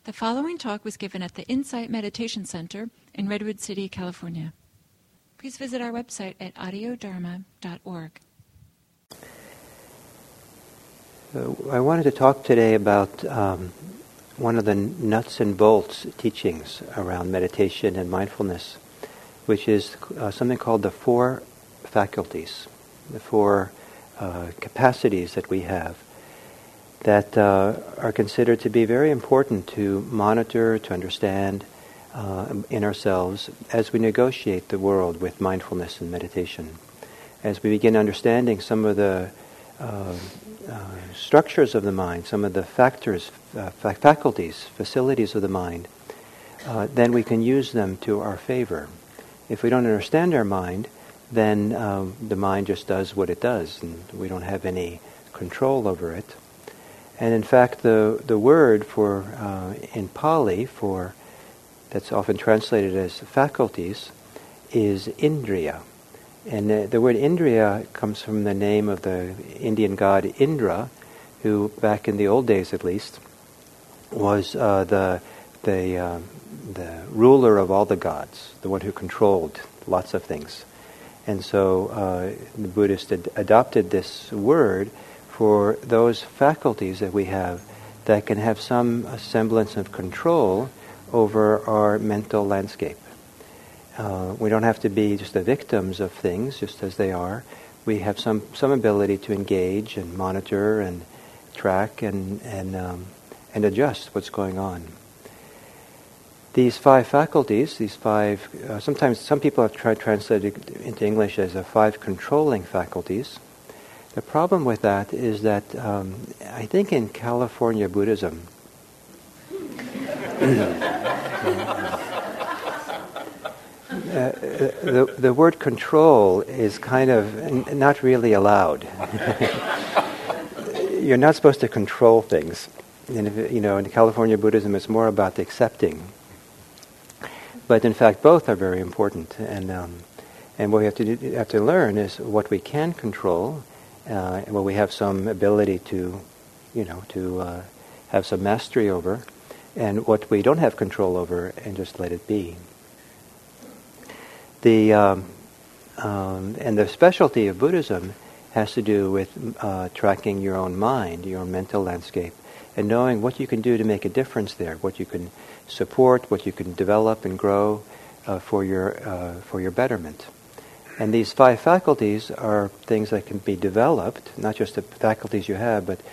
The following talk was given at the Insight Meditation Center in Redwood City, California. Please visit our website at audiodharma.org. I wanted to talk today about one of the nuts and bolts teachings around meditation and mindfulness, which is something called the four faculties, the four capacities that we have that are considered to be very important to monitor, to understand in ourselves as we negotiate the world with mindfulness and meditation. As we begin understanding some of the structures of the mind, some of the factors, faculties, facilities of the mind, then we can use them to our favor. If we don't understand our mind, then the mind just does what it does, and we don't have any control over it. And in fact, the word for in Pali for that's often translated as faculties is indriya. And the word indriya comes from the name of the Indian god Indra, who back in the old days at least was the ruler of all the gods, the one who controlled lots of things. And so the Buddhists adopted this word for those faculties that we have that can have some semblance of control over our mental landscape. We don't have to be just the victims of things, just as they are. We have some ability to engage and monitor and track and adjust what's going on. These five faculties, sometimes some people have tried to translate it into English as the five controlling faculties. The problem with that is that I think in California Buddhism, the word control is kind of not really allowed. You're not supposed to control things. And in California Buddhism, it's more about accepting. But in fact, both are very important. And what we have to learn is what we can control. What we have some ability to have some mastery over, and what we don't have control over, and just let it be. And the specialty of Buddhism has to do with tracking your own mind, your own mental landscape, and knowing what you can do to make a difference there, what you can support, what you can develop and grow for your betterment. And these five faculties are things that can be developed, not just the faculties you have, but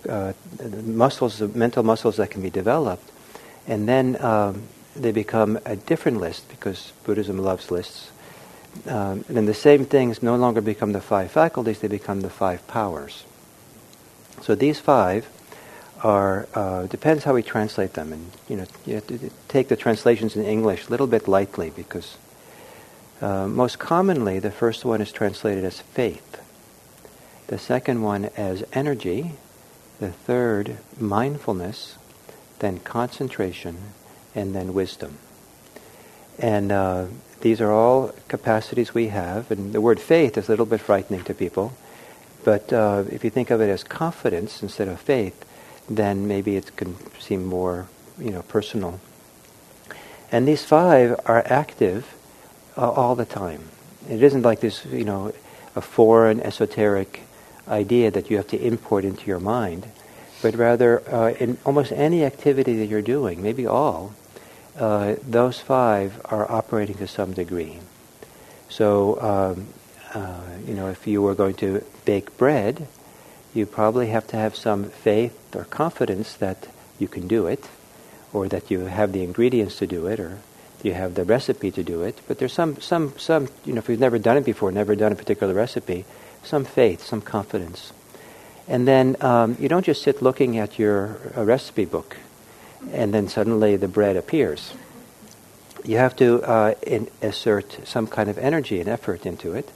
mental muscles that can be developed. And then they become a different list, because Buddhism loves lists. And then the same things no longer become the five faculties, they become the five powers. So these five are, depends how we translate them. And you have to take the translations in English a little bit lightly, because most commonly, the first one is translated as faith, the second one as energy, the third, mindfulness, then concentration, and then wisdom. And these are all capacities we have, and the word faith is a little bit frightening to people, but if you think of it as confidence instead of faith, then maybe it can seem more, personal. And these five are active all the time. It isn't like this, a foreign esoteric idea that you have to import into your mind, but rather in almost any activity that you're doing, maybe all, those five are operating to some degree. So, if you were going to bake bread, you probably have to have some faith or confidence that you can do it, or that you have the ingredients to do it, or you have the recipe to do it. But there's some if you've never done it before, never done a particular recipe, some faith, some confidence. And then you don't just sit looking at your recipe book and then suddenly the bread appears. You have to assert some kind of energy and effort into it.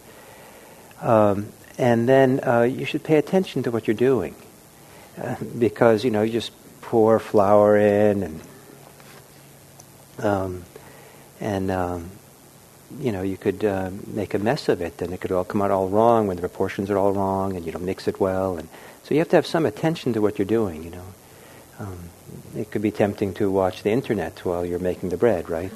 And then you should pay attention to what you're doing. Because, you just pour flour in and you could make a mess of it, and it could all come out all wrong when the proportions are all wrong, and you don't mix it well. And so you have to have some attention to what you're doing, It could be tempting to watch the internet while you're making the bread, right?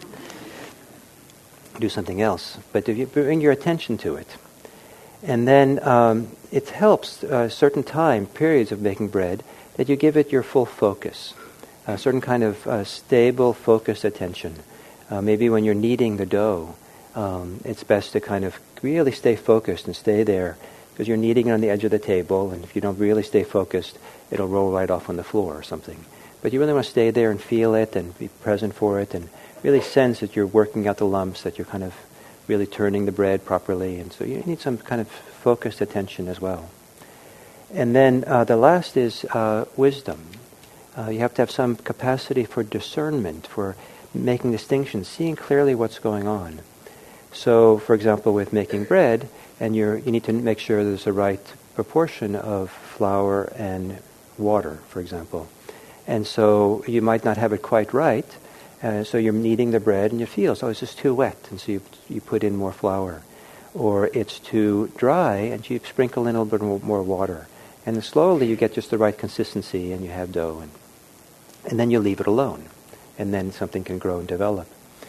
Do something else. But if you bring your attention to it, and then it helps certain time periods of making bread that you give it your full focus, a certain kind of stable, focused attention. Maybe when you're kneading the dough, it's best to kind of really stay focused and stay there, because you're kneading it on the edge of the table, and if you don't really stay focused, it'll roll right off on the floor or something. But you really want to stay there and feel it and be present for it and really sense that you're working out the lumps, that you're kind of really turning the bread properly. And so you need some kind of focused attention as well. And then the last is wisdom. You have to have some capacity for discernment, for making distinctions, seeing clearly what's going on. So, for example, with making bread, and you need to make sure there's the right proportion of flour and water, for example. And so you might not have it quite right, so you're kneading the bread and you feel, so it's just too wet, and so you put in more flour. Or it's too dry, and you sprinkle in a little bit more water. And then slowly you get just the right consistency, and you have dough. And then you leave it alone, and then something can grow and develop.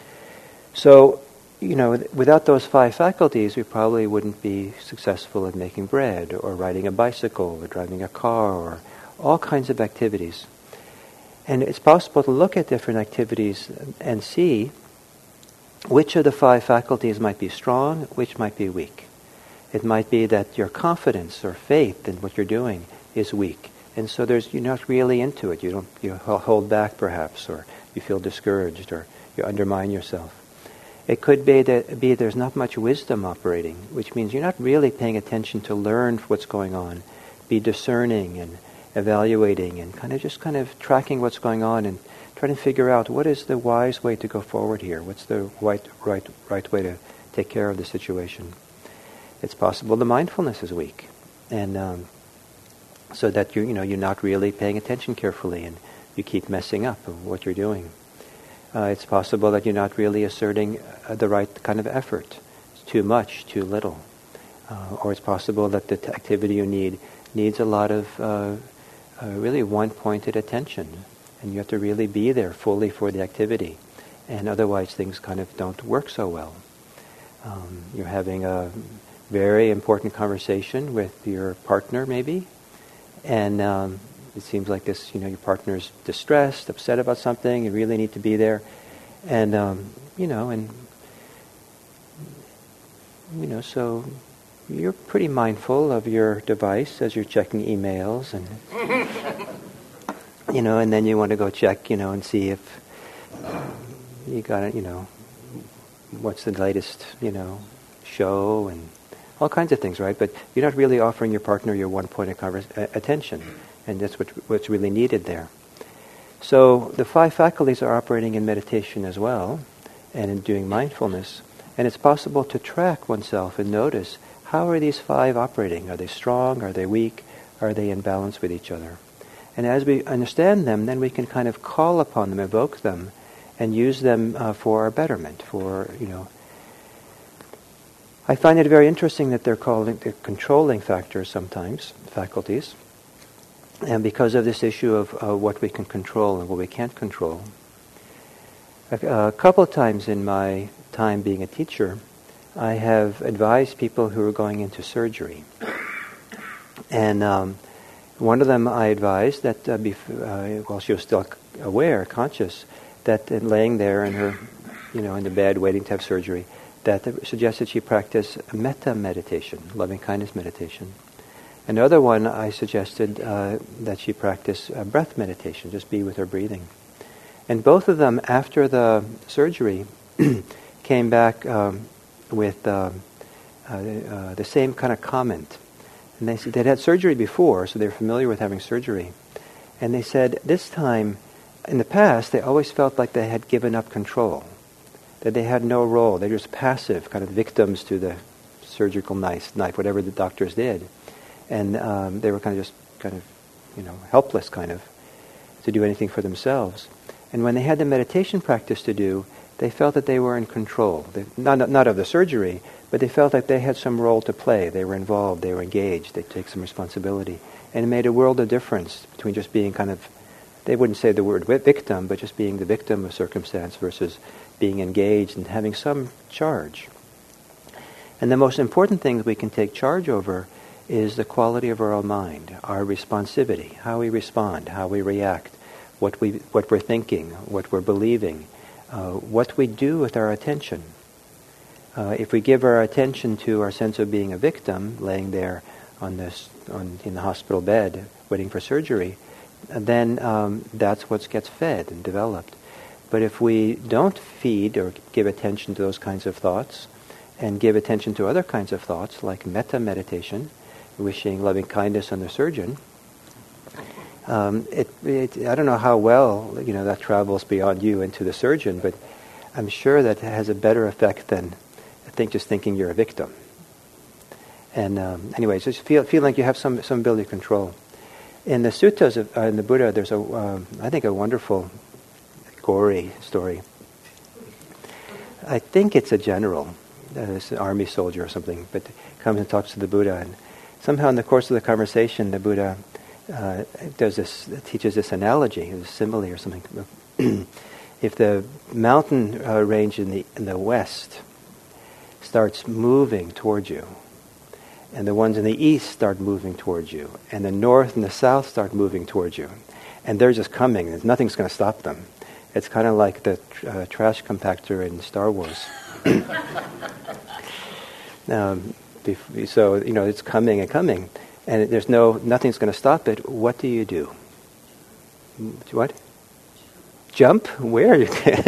So, without those 5 faculties, we probably wouldn't be successful at making bread, or riding a bicycle, or driving a car, or all kinds of activities. And it's possible to look at different activities and see which of the 5 faculties might be strong, which might be weak. It might be that your confidence or faith in what you're doing is weak, and so you're not really into it. You hold back perhaps, or you feel discouraged, or you undermine yourself. It could be that there's not much wisdom operating, which means you're not really paying attention to learn what's going on, be discerning and evaluating and kind of tracking what's going on and trying to figure out what is the wise way to go forward here. What's the right way to take care of the situation? It's possible the mindfulness is weak, and so that you're not really paying attention carefully, and you keep messing up of what you're doing. It's possible that you're not really asserting the right kind of effort. It's too much, too little. Or it's possible that the activity you needs a lot of really one-pointed attention, and you have to really be there fully for the activity, and otherwise things kind of don't work so well. You're having a very important conversation with your partner maybe, and it seems like this, your partner's distressed, upset about something, you really need to be there, and so you're pretty mindful of your device as you're checking emails, and and then you want to go check, and see if you got it, what's the latest, show, and all kinds of things, right? But you're not really offering your partner your one-pointed attention, and that's what's really needed there. So the 5 faculties are operating in meditation as well, and in doing mindfulness, and it's possible to track oneself and notice, how are these 5 operating? Are they strong? Are they weak? Are they in balance with each other? And as we understand them, then we can kind of call upon them, evoke them, and use them for our betterment, I find it very interesting that they're controlling factors sometimes, faculties, and because of this issue of what we can control and what we can't control. A couple of times in my time being a teacher, I have advised people who are going into surgery. And one of them I advised that while she was still aware, conscious, that laying there in her, in the bed waiting to have surgery, that suggested she practice metta meditation, loving kindness meditation. Another one I suggested that she practice breath meditation, just be with her breathing. And both of them, after the surgery, came back with the same kind of comment. And they said they'd had surgery before, so they're familiar with having surgery. And they said this time, in the past, they always felt like they had given up control, that they had no role. They were just passive, kind of victims to the surgical knife, whatever the doctors did. And they were kind of helpless, kind of, to do anything for themselves. And when they had the meditation practice to do, they felt that they were in control. Not of the surgery, but they felt like they had some role to play. They were involved, they were engaged, they take some responsibility. And it made a world of difference between just being kind of they wouldn't say the word victim, but just being the victim of circumstance versus being engaged and having some charge. And the most important thing that we can take charge over is the quality of our own mind, our responsivity, how we respond, how we react, what we're thinking, what we're believing, what we do with our attention. If we give our attention to our sense of being a victim, laying there in the hospital bed waiting for surgery, then that's what gets fed and developed. But if we don't feed or give attention to those kinds of thoughts, and give attention to other kinds of thoughts like metta meditation, wishing loving kindness on the surgeon, I don't know how well that travels beyond you into the surgeon, but I'm sure that it has a better effect than just thinking you're a victim. And anyway, just feel like you have some ability to control. In the suttas in the Buddha, there's I think a wonderful gory story. I think it's a general, it's an army soldier or something, but comes and talks to the Buddha, and somehow in the course of the conversation, the Buddha teaches this analogy, a simile or something. If the mountain range in the west starts moving towards you, and the ones in the east start moving towards you, and the north and the south start moving towards you, and they're just coming, and nothing's going to stop them. It's kind of like the trash compactor in Star Wars. So it's coming and coming, and there's nothing's going to stop it. What do you do? What? Jump? Where?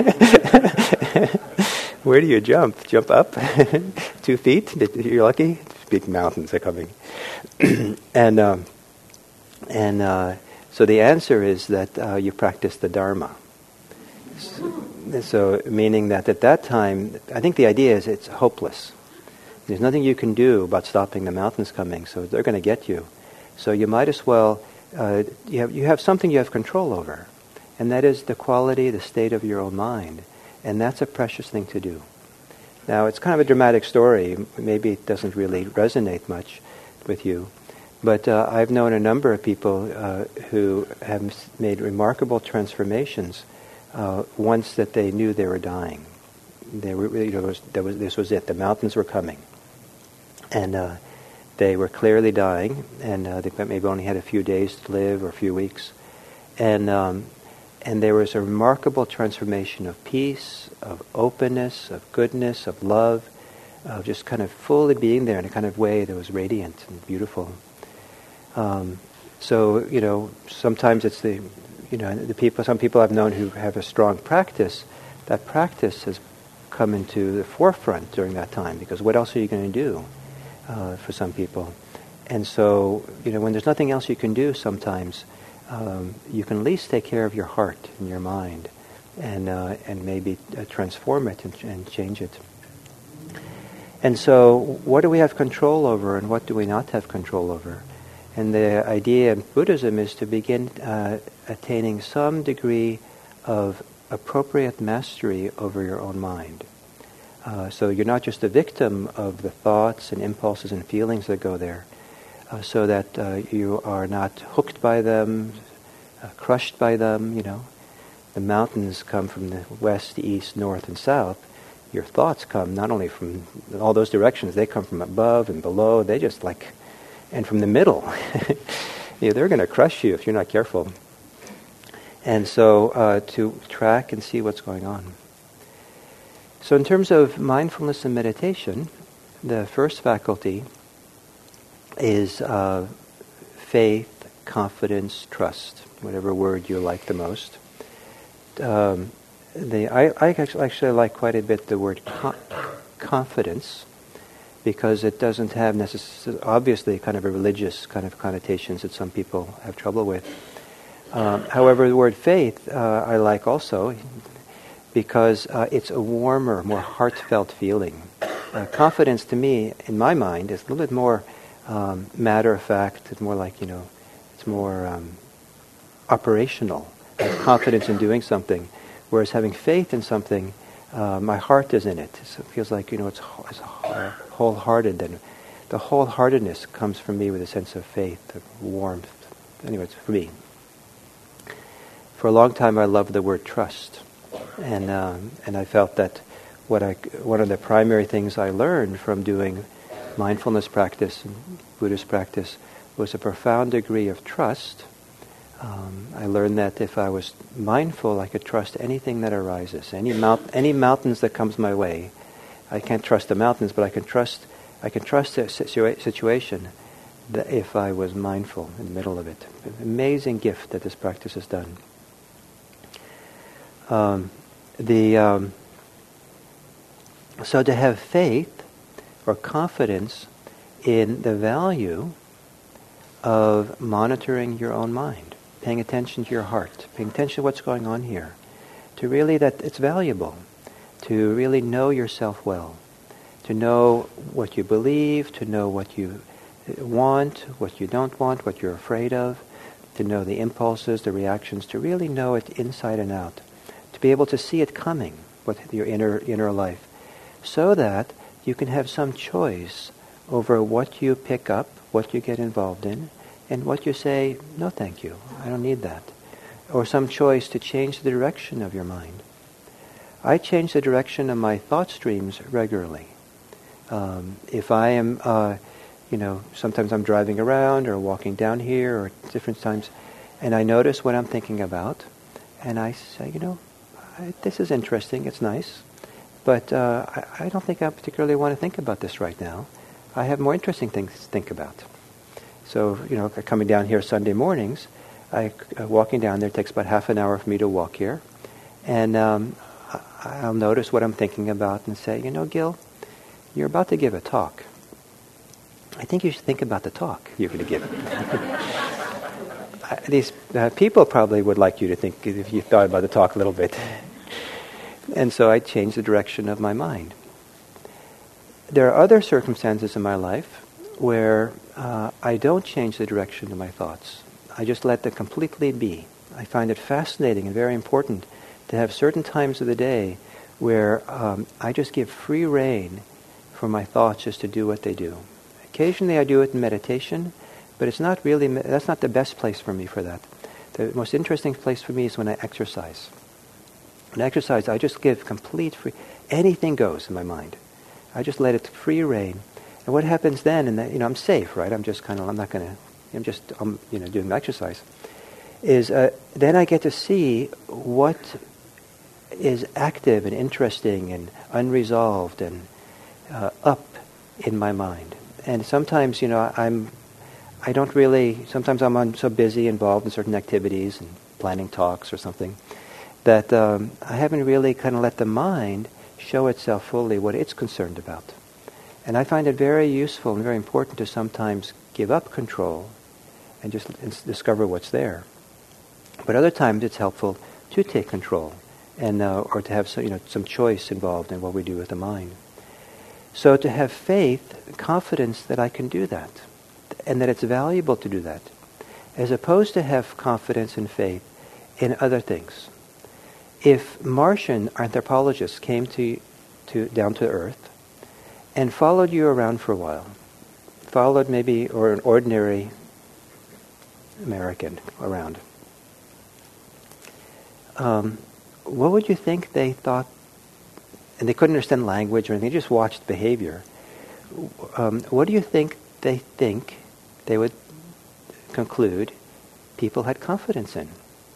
Where do you jump? Jump up? 2 feet? You're lucky. Big mountains are coming, and so the answer is that you practice the Dharma. So meaning that at that time, I think the idea is it's hopeless. There's nothing you can do about stopping the mountains coming, so they're going to get you. So you might as well, you have something you have control over, and that is the quality, the state of your own mind. And that's a precious thing to do. Now, it's kind of a dramatic story. Maybe it doesn't really resonate much with you. But I've known a number of people who have made remarkable transformations once that they knew they were dying. They were, this was it. The mountains were coming. And they were clearly dying, and they maybe only had a few days to live or a few weeks. And there was a remarkable transformation of peace, of openness, of goodness, of love, of just kind of fully being there in a kind of way that was radiant and beautiful. So, sometimes it's the people, some people I've known who have a strong practice, that practice has come into the forefront during that time, because what else are you going to do for some people? And so, when there's nothing else you can do sometimes, you can at least take care of your heart and your mind, and maybe transform it and change it. And so, what do we have control over, and what do we not have control over? And the idea in Buddhism is to begin attaining some degree of appropriate mastery over your own mind. So you're not just a victim of the thoughts and impulses and feelings that go there, so that you are not hooked by them, crushed by them. The mountains come from the west, east, north, and south. Your thoughts come not only from all those directions, they come from above and below. They just and from the middle. They're going to crush you if you're not careful. And so to track and see what's going on. So in terms of mindfulness and meditation, the first faculty is faith, confidence, trust, whatever word you like the most. I actually like quite a bit the word confidence, because it doesn't have obviously kind of a religious kind of connotations that some people have trouble with. However, the word faith I like also, because it's a warmer, more heartfelt feeling. Confidence to me, in my mind, is a little bit more matter of fact. It's more like, it's more operational. I have confidence in doing something. Whereas having faith in something, my heart is in it. So it feels like, it's wholehearted. And the wholeheartedness comes from me with a sense of faith, of warmth. Anyway, it's for me. For a long time I loved the word trust. And I felt that one of the primary things I learned from doing mindfulness practice and Buddhist practice was a profound degree of trust. I learned that if I was mindful, I could trust anything that arises, any mountains that comes my way. I can't trust the mountains, but I can trust a situation that if I was mindful in the middle of it. An amazing gift that this practice has done. So to have faith or confidence in the value of monitoring your own mind, paying attention to your heart, paying attention to what's going on here, to really that it's valuable, to really know yourself well, to know what you believe, to know what you want, what you don't want, what you're afraid of, to know the impulses, the reactions, to really know it inside and out, to be able to see it coming with your inner life, so that you can have some choice over what you pick up, what you get involved in, and what you say, no thank you, I don't need that. Or some choice to change the direction of your mind. I change the direction of my thought streams regularly. If I am, sometimes I'm driving around or walking down here or different times, and I notice what I'm thinking about, and I say, this is interesting, it's nice, but I don't think I particularly want to think about this right now. I have more interesting things to think about. So, coming down here Sunday mornings, walking down there takes about half an hour for me to walk here, and I'll notice what I'm thinking about and say, Gil, you're about to give a talk. I think you should think about the talk you're going to give. These people probably would like you to think if you thought about the talk a little bit. And so I changed the direction of my mind. There are other circumstances in my life where I don't change the direction of my thoughts. I just let them completely be. I find it fascinating and very important to have certain times of the day where I just give free rein for my thoughts just to do what they do. Occasionally I do it in meditation, but it's not really, that's not the best place for me for that. The most interesting place for me is when I exercise. When I exercise, I just give complete free, anything goes in my mind. I just let it free rein. And what happens then, and that, I'm safe, right? I'm just doing exercise, is then I get to see what is active and interesting and unresolved and up in my mind. And sometimes, sometimes I'm so busy, involved in certain activities and planning talks or something, that I haven't really kind of let the mind show itself fully what it's concerned about. And I find it very useful and very important to sometimes give up control and just discover what's there. But other times it's helpful to take control and or to have some choice involved in what we do with the mind. So to have faith, confidence that I can do that, and that it's valuable to do that, as opposed to have confidence and faith in other things. If Martian anthropologists came down to Earth and followed you around for a while, followed maybe, or an ordinary American around, what would you think they thought? And they couldn't understand language or anything, they just watched behavior. What do you think they would conclude people had confidence in?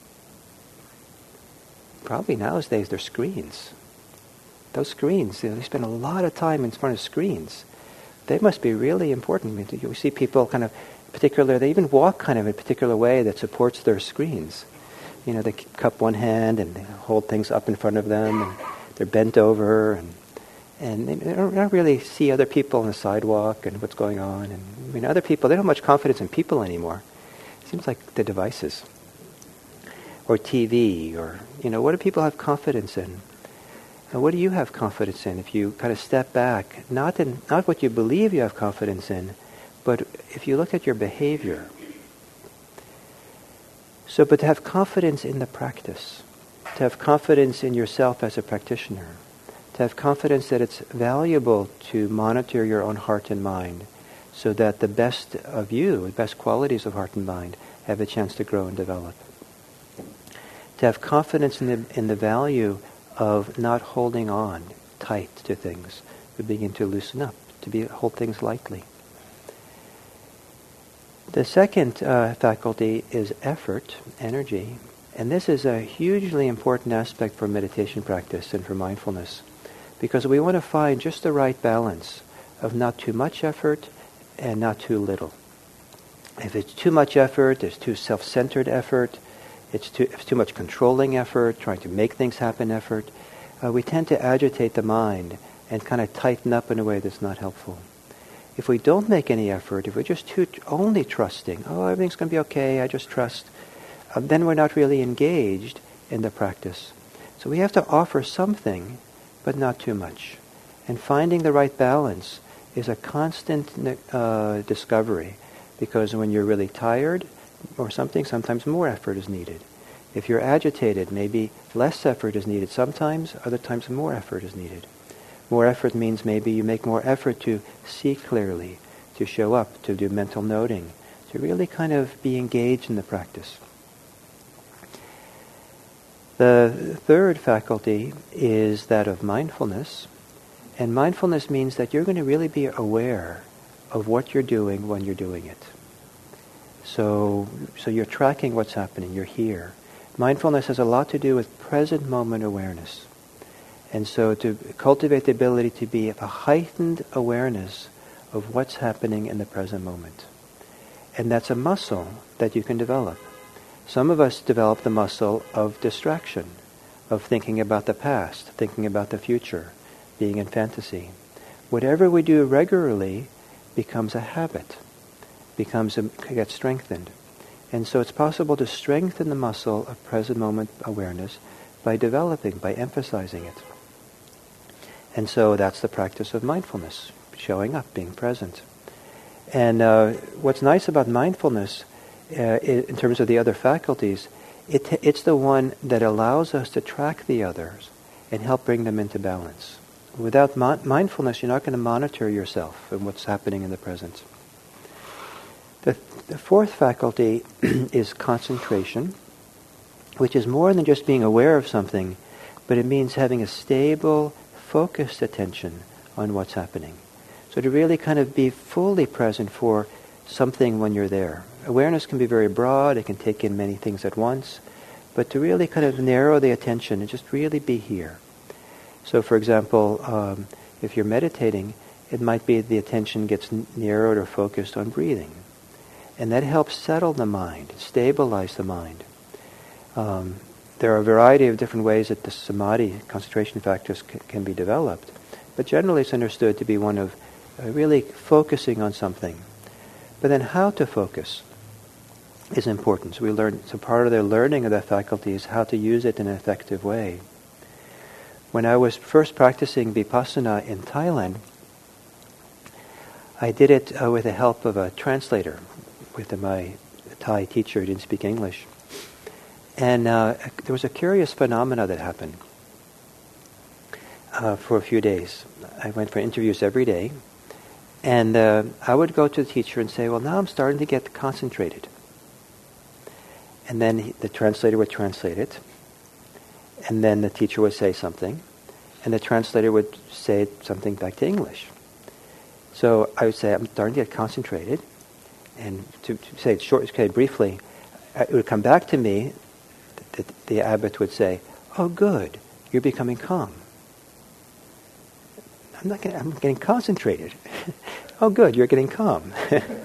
Probably nowadays they're screens. Those screens, they spend a lot of time in front of screens. They must be really important. I mean, you see people kind of particular, they even walk kind of in a particular way that supports their screens. They cup one hand and they hold things up in front of them, and they're bent over, and they don't really see other people on the sidewalk and what's going on. And other people, they don't have much confidence in people anymore. It seems like the devices. Or TV, or, what do people have confidence in? And what do you have confidence in if you kind of step back, not what you believe you have confidence in, but if you look at your behavior. So, but to have confidence in the practice, to have confidence in yourself as a practitioner, to have confidence that it's valuable to monitor your own heart and mind so that the best of you, the best qualities of heart and mind, have a chance to grow and develop. to have confidence in the value of not holding on tight to things. We begin to loosen up, to hold things lightly. The second faculty is effort, energy, and this is a hugely important aspect for meditation practice and for mindfulness, because we want to find just the right balance of not too much effort and not too little. If it's too much effort, it's too self-centered effort, it's too much controlling effort, trying to make things happen effort, we tend to agitate the mind and kind of tighten up in a way that's not helpful. If we don't make any effort, if we're just only trusting, everything's going to be okay, I just trust, then we're not really engaged in the practice. So we have to offer something, but not too much. And finding the right balance is a constant discovery, because when you're really tired or something, sometimes more effort is needed. If you're agitated, maybe less effort is needed sometimes, other times more effort is needed. More effort means maybe you make more effort to see clearly, to show up, to do mental noting, to really kind of be engaged in the practice. The third faculty is that of mindfulness. And mindfulness means that you're going to really be aware of what you're doing when you're doing it. So you're tracking what's happening, you're here. Mindfulness has a lot to do with present moment awareness. And so to cultivate the ability to be a heightened awareness of what's happening in the present moment. And that's a muscle that you can develop. Some of us develop the muscle of distraction, of thinking about the past, thinking about the future, being in fantasy. Whatever we do regularly becomes a habit, gets strengthened. And so it's possible to strengthen the muscle of present moment awareness by emphasizing it. And so that's the practice of mindfulness, showing up, being present. And what's nice about mindfulness, in terms of the other faculties, it's the one that allows us to track the others and help bring them into balance. Without mindfulness, you're not going to monitor yourself and what's happening in the present. The fourth faculty is concentration, which is more than just being aware of something, but it means having a stable, focused attention on what's happening. So to really kind of be fully present for something when you're there. Awareness can be very broad, it can take in many things at once, but to really kind of narrow the attention and just really be here. So for example, if you're meditating, it might be the attention gets narrowed or focused on breathing. And that helps settle the mind, stabilize the mind. There are a variety of different ways that the samadhi, concentration factors, can be developed. But generally it's understood to be one of really focusing on something. But then how to focus is important. So part of the learning of that faculty is how to use it in an effective way. When I was first practicing Vipassana in Thailand, I did it with the help of a translator, with my Thai teacher who didn't speak English. And there was a curious phenomena that happened for a few days. I went for interviews every day, and I would go to the teacher and say, well, now I'm starting to get concentrated. And then the translator would translate it, and then the teacher would say something, and the translator would say something back to English. So I would say, I'm starting to get concentrated, and to say it briefly, it would come back to me, the abbot would say, oh good, you're becoming calm. I'm getting concentrated. Oh good, you're getting calm.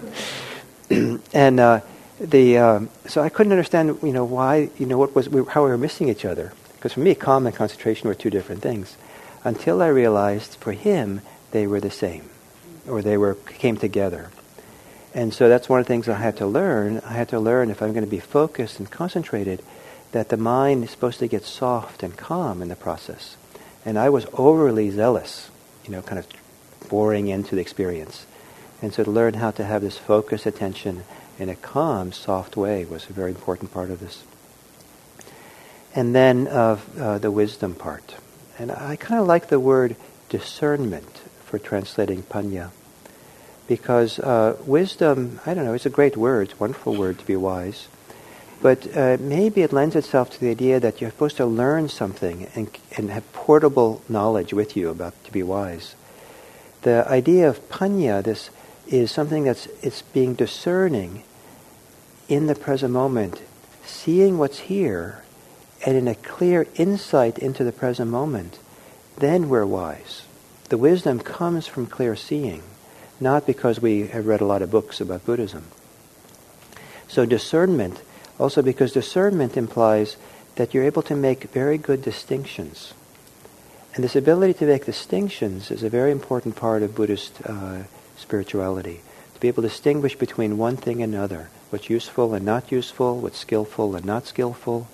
And so I couldn't understand, why, how we were missing each other. Because for me, calm and concentration were two different things. Until I realized, for him, they were the same, or came together. And so that's one of the things I had to learn. I had to learn, if I'm going to be focused and concentrated, that the mind is supposed to get soft and calm in the process. And I was overly zealous, kind of boring into the experience. And so to learn how to have this focused attention in a calm, soft way was a very important part of this. And then the wisdom part. And I kind of like the word discernment for translating panya. Because wisdom, I don't know, it's a great word, it's a wonderful word to be wise. But maybe it lends itself to the idea that you're supposed to learn something and have portable knowledge with you about to be wise. The idea of panya, this is something it's being discerning in the present moment, seeing what's here, and in a clear insight into the present moment, then we're wise. The wisdom comes from clear seeing, not because we have read a lot of books about Buddhism. So discernment, also because discernment implies that you're able to make very good distinctions. And this ability to make distinctions is a very important part of Buddhist spirituality. To be able to distinguish between one thing and another, what's useful and not useful, what's skillful and not skillful.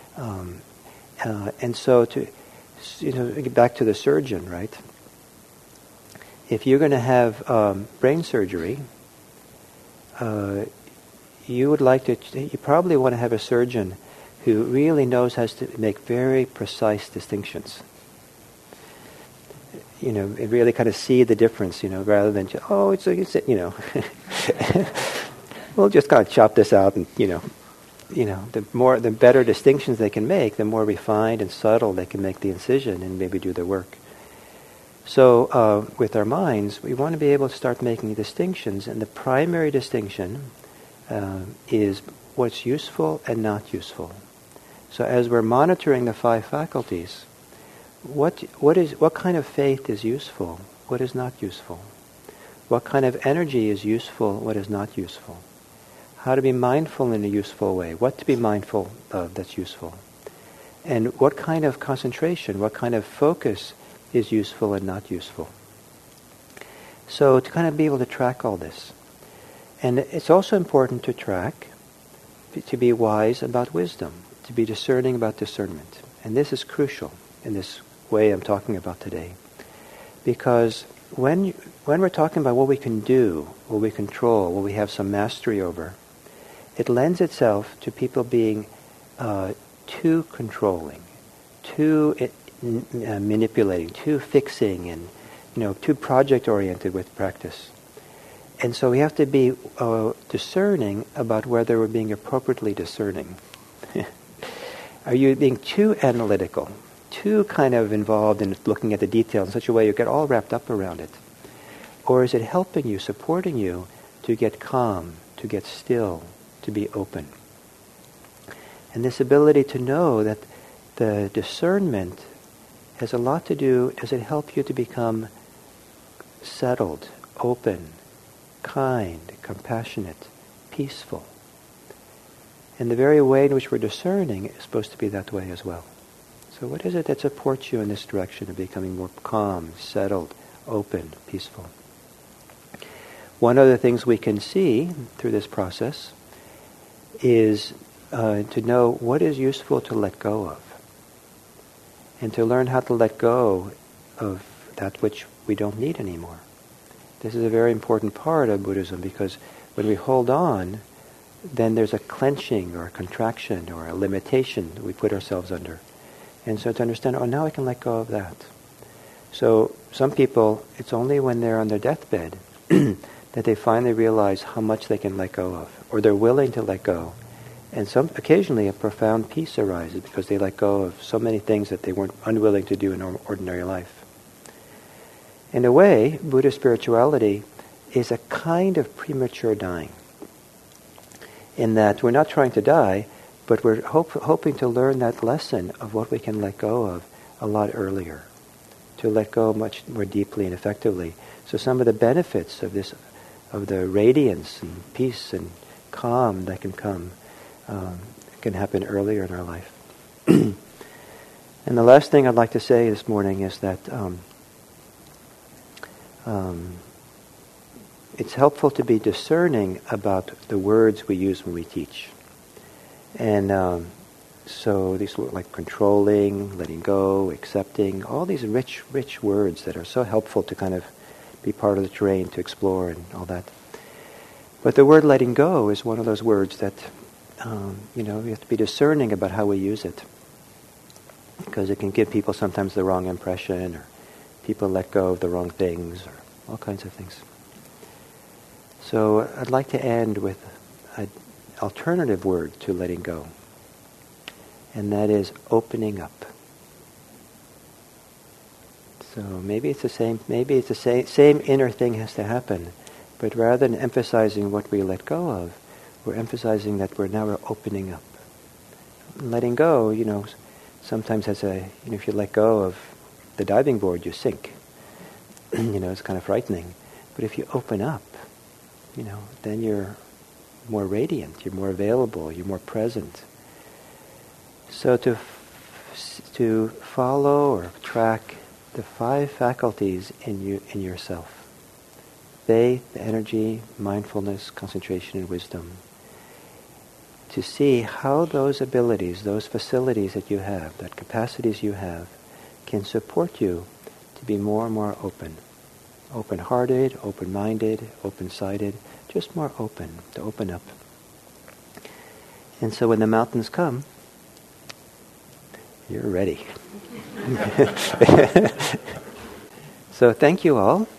And so to, get back to the surgeon, right? If you're going to have brain surgery, you probably want to have a surgeon who really knows how to make very precise distinctions. And really kind of see the difference, rather than just, we'll just kind of chop this out and, the better distinctions they can make, the more refined and subtle they can make the incision and maybe do their work. So with our minds, we want to be able to start making distinctions, and the primary distinction is what's useful and not useful. So as we're monitoring the 5 faculties, what kind of faith is useful? What is not useful? What kind of energy is useful? What is not useful? How to be mindful in a useful way? What to be mindful of that's useful? And what kind of concentration, what kind of focus is useful and not useful? So to kind of be able to track all this. And it's also important to track, to be wise about wisdom, to be discerning about discernment. And this is crucial in this way I'm talking about today. Because when we're talking about what we can do, what we control, what we have some mastery over, it lends itself to people being too controlling, too manipulating, too fixing, and too project-oriented with practice. And so we have to be discerning about whether we're being appropriately discerning. Are you being too analytical, too kind of involved in looking at the details in such a way you get all wrapped up around it? Or is it helping you, supporting you to get calm, to get still, to be open? And this ability to know that the discernment has a lot to do, does it help you to become settled, open, kind, compassionate, peaceful? And the very way in which we're discerning is supposed to be that way as well. So what is it that supports you in this direction of becoming more calm, settled, open, peaceful? One of the things we can see through this process is to know what is useful to let go of. And to learn how to let go of that which we don't need anymore. This is a very important part of Buddhism, because when we hold on, then there's a clenching or a contraction or a limitation that we put ourselves under. And so to understand, now I can let go of that. So some people, it's only when they're on their deathbed that they finally realize how much they can let go of, or they're willing to let go. And occasionally a profound peace arises because they let go of so many things that they weren't unwilling to do in ordinary life. In a way, Buddhist spirituality is a kind of premature dying, in that we're not trying to die, but we're hoping to learn that lesson of what we can let go of a lot earlier, to let go much more deeply and effectively. So some of the benefits of this, of the radiance and peace and calm that can come, can happen earlier in our life. And the last thing I'd like to say this morning is that it's helpful to be discerning about the words we use when we teach. And so these words like controlling, letting go, accepting, all these rich, rich words that are so helpful to kind of be part of the terrain to explore and all that. But the word letting go is one of those words that, we have to be discerning about how we use it. Because it can give people sometimes the wrong impression, or people let go of the wrong things, or all kinds of things. So I'd like to end with alternative word to letting go. And that is opening up. So maybe it's the same inner thing has to happen. But rather than emphasizing what we let go of, we're emphasizing that we're opening up. Letting go, sometimes if you let go of the diving board, you sink. It's kind of frightening. But if you open up, then you're more radiant, you're more available, you're more present. So to follow or track the 5 faculties in yourself: faith, energy, mindfulness, concentration, and wisdom. To see how those abilities, those facilities that you have, that capacities you have, can support you to be more and more open. Open-hearted, open-minded, open-sided, just more open, to open up. And so when the mountains come, you're ready. So thank you all.